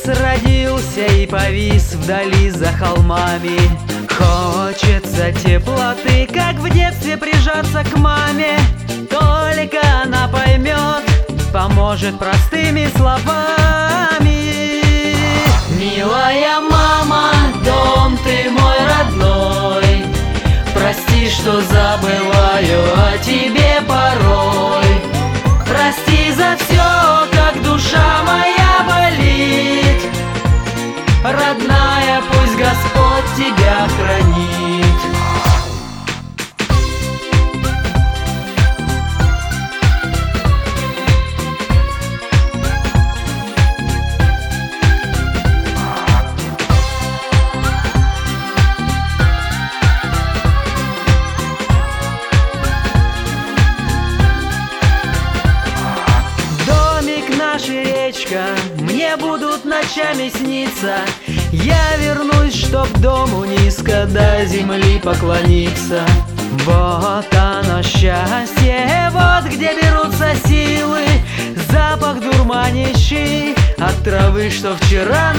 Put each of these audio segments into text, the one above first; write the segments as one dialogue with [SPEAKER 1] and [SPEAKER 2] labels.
[SPEAKER 1] родился и повис вдали за холмами. Хочется теплоты, как в детстве прижаться к маме. Только она поймет, поможет простыми словами. Милая мама, дом ты мой родной, прости, что забываю о тебе порой. Прости за все, как душа моя болит. Родная, пусть Господь тебя хранит. Мне будут ночами сниться. Я вернусь, чтоб дому низко до земли поклониться. Вот оно счастье, вот где берутся силы. Запах дурманящий от травы, что вчера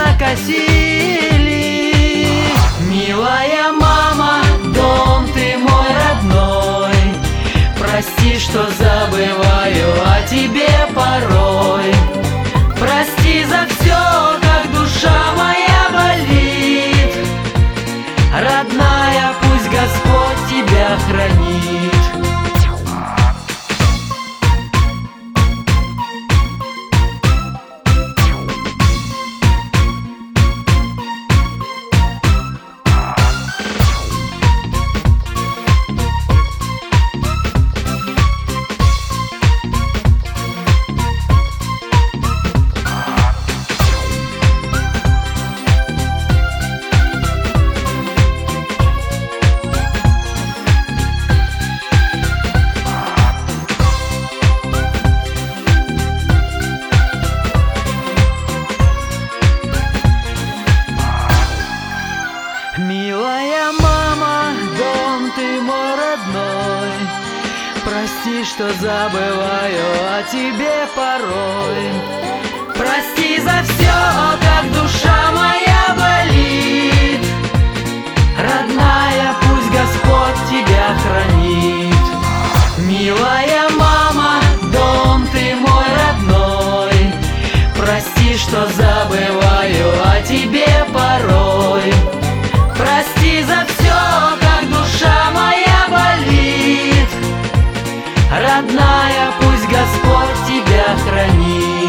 [SPEAKER 1] накосили. Милая мама, дом ты мой родной, прости, что забываю о тебе порой. Прости за все, как душа моя болит. Родная, пусть Господь тебя хранит. Милая мама, дом ты мой родной, прости, что забываю о тебе порой. Прости за все, как душа моя болит. Родная, пусть Господь тебя хранит. Милая мама, дом ты мой родной, прости, что забываю о тебе порой. Прости за все, как душа моя болит. Родная, пусть Господь тебя хранит.